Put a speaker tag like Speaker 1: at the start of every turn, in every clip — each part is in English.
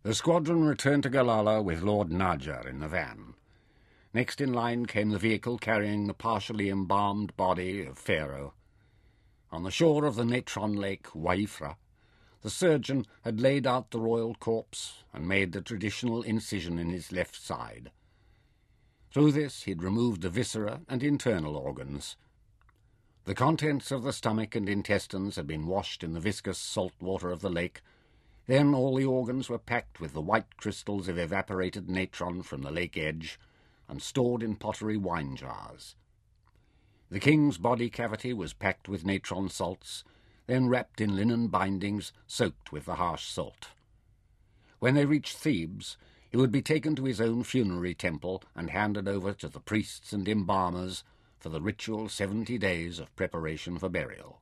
Speaker 1: The squadron returned to Galala with Lord Naja in the van. Next in line came the vehicle carrying the partially embalmed body of Pharaoh. On the shore of the Natron Lake, Waifra, the surgeon had laid out the royal corpse and made the traditional incision in his left side. Through this he had removed the viscera and internal organs. The contents of the stomach and intestines had been washed in the viscous salt water of the lake. Then all the organs were packed with the white crystals of evaporated natron from the lake edge and stored in pottery wine jars. The king's body cavity was packed with natron salts, then wrapped in linen bindings soaked with the harsh salt. When they reached Thebes, he would be taken to his own funerary temple and handed over to the priests and embalmers for the ritual 70 days of preparation for burial.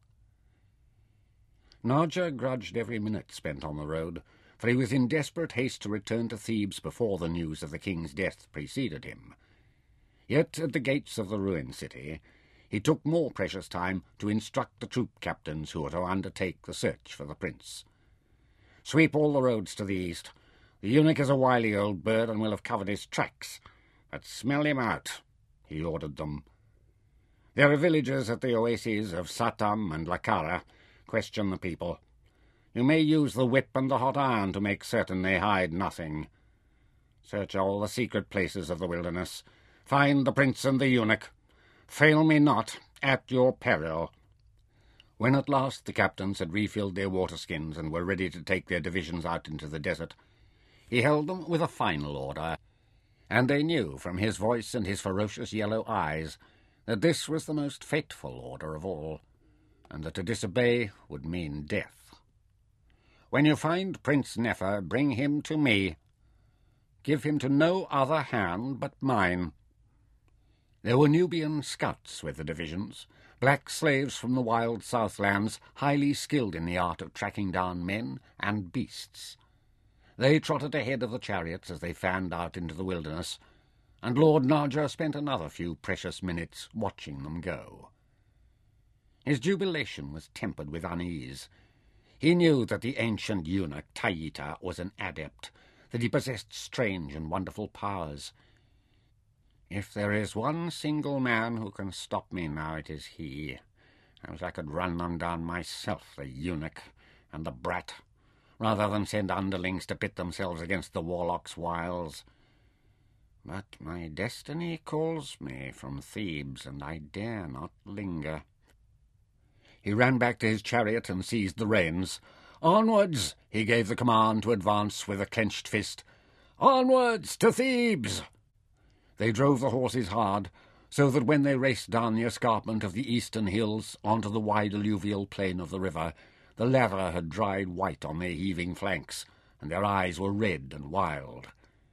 Speaker 1: Naja grudged every minute spent on the road, for he was in desperate haste to return to Thebes before the news of the king's death preceded him. Yet at the gates of the ruined city he took more precious time to instruct the troop captains who were to undertake the search for the prince. "Sweep all the roads to the east. The eunuch is a wily old bird and will have covered his tracks, but smell him out," he ordered them. "There are villagers at the oases of Satam and Lakara. Question the people. You may use the whip and the hot iron to make certain they hide nothing. Search all the secret places of the wilderness. Find the prince and the eunuch. Fail me not, at your peril." When at last the captains had refilled their water-skins and were ready to take their divisions out into the desert, he held them with a final order, and they knew from his voice and his ferocious yellow eyes that this was the most fateful order of all, and that to disobey would mean death. "When you find Prince Nefer, bring him to me. Give him to no other hand but mine." There were Nubian scouts with the divisions, black slaves from the wild southlands, highly skilled in the art of tracking down men and beasts. They trotted ahead of the chariots as they fanned out into the wilderness, and Lord Naja spent another few precious minutes watching them go. His jubilation was tempered with unease. He knew that the ancient eunuch Taita was an adept, that he possessed strange and wonderful powers. "If there is one single man who can stop me now, it is he. I wish I could run them down myself, the eunuch and the brat, rather than send underlings to pit themselves against the warlock's wiles. But my destiny calls me from Thebes, and I dare not linger." He ran back to his chariot and seized the reins. "Onwards!" he gave the command to advance with a clenched fist. "Onwards to Thebes!" They drove the horses hard, so that when they raced down the escarpment of the eastern hills onto the wide alluvial plain of the river, the lather had dried white on their heaving flanks, and their eyes were red and wild.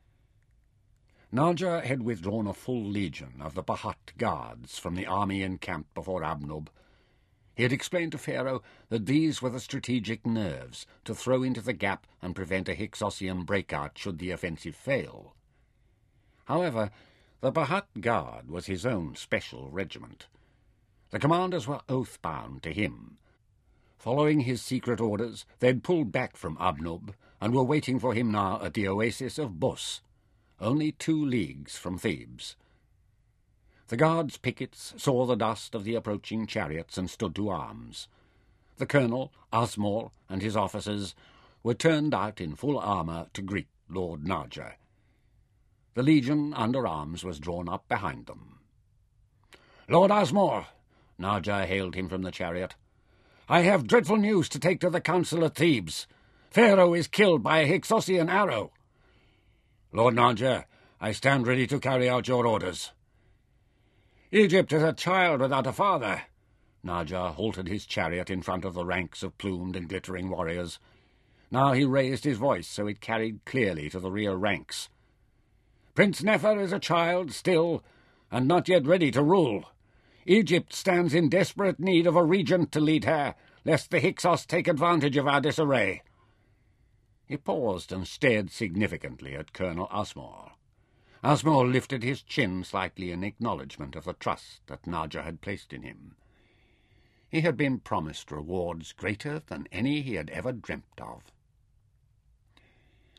Speaker 1: Naja had withdrawn a full legion of the Bahat guards from the army encamped before Abnub. He had explained to Pharaoh that these were the strategic nerves to throw into the gap and prevent a Hyksossian breakout should the offensive fail. However, the Bahat Guard was his own special regiment. The commanders were oath-bound to him. Following his secret orders, they had pulled back from Abnub and were waiting for him now at the oasis of Bus, only 2 leagues from Thebes. The guards' pickets saw the dust of the approaching chariots and stood to arms. The colonel, Asmor, and his officers were turned out in full armour to greet Lord Naja. The legion under arms was drawn up behind them. "Lord Asmor," Naja hailed him from the chariot, "I have dreadful news to take to the council at Thebes. Pharaoh is killed by a Hyksossian arrow." "Lord Naja, I stand ready to carry out your orders." "Egypt is a child without a father." Naja halted his chariot in front of the ranks of plumed and glittering warriors. Now he raised his voice so it carried clearly to the rear ranks. "Prince Nefer is a child still, and not yet ready to rule. Egypt stands in desperate need of a regent to lead her, lest the Hyksos take advantage of our disarray." He paused and stared significantly at Colonel Asmor. Asmor lifted his chin slightly in acknowledgment of the trust that Naja had placed in him. He had been promised rewards greater than any he had ever dreamt of.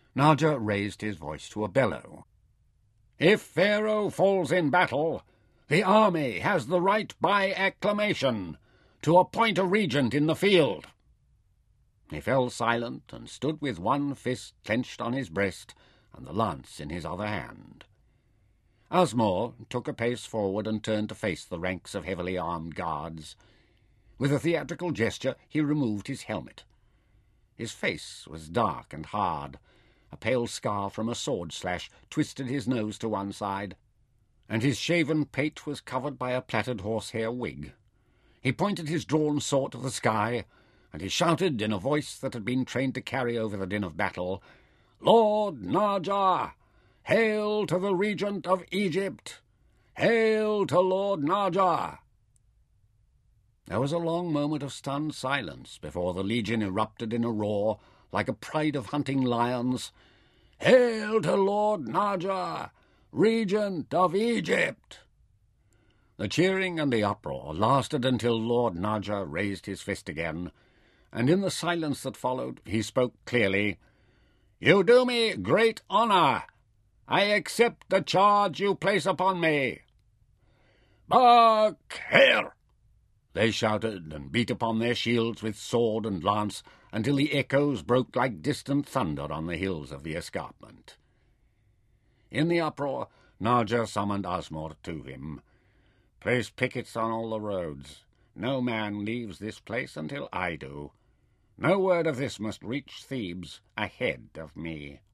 Speaker 1: Naja raised his voice to a bellow. "If Pharaoh falls in battle, the army has the right by acclamation to appoint a regent in the field." He fell silent and stood with one fist clenched on his breast and the lance in his other hand. Asmor took a pace forward and turned to face the ranks of heavily armed guards. With a theatrical gesture he removed his helmet. His face was dark and hard. A pale scar from a sword slash twisted his nose to one side, and his shaven pate was covered by a plaited horsehair wig. He pointed his drawn sword to the sky, and he shouted in a voice that had been trained to carry over the din of battle, "Lord Naja! Hail to the regent of Egypt! Hail to Lord Naja!" There was a long moment of stunned silence before the legion erupted in a roar like a pride of hunting lions. "Hail to Lord Naja, regent of Egypt!" The cheering and the uproar lasted until Lord Naja raised his fist again, and in the silence that followed he spoke clearly. "You do me great honour. I accept the charge you place upon me." "Back here!" they shouted, and beat upon their shields with sword and lance until the echoes broke like distant thunder on the hills of the escarpment. In the uproar, Naja summoned Asmor to him. "Place pickets on all the roads. No man leaves this place until I do. No word of this must reach Thebes ahead of me."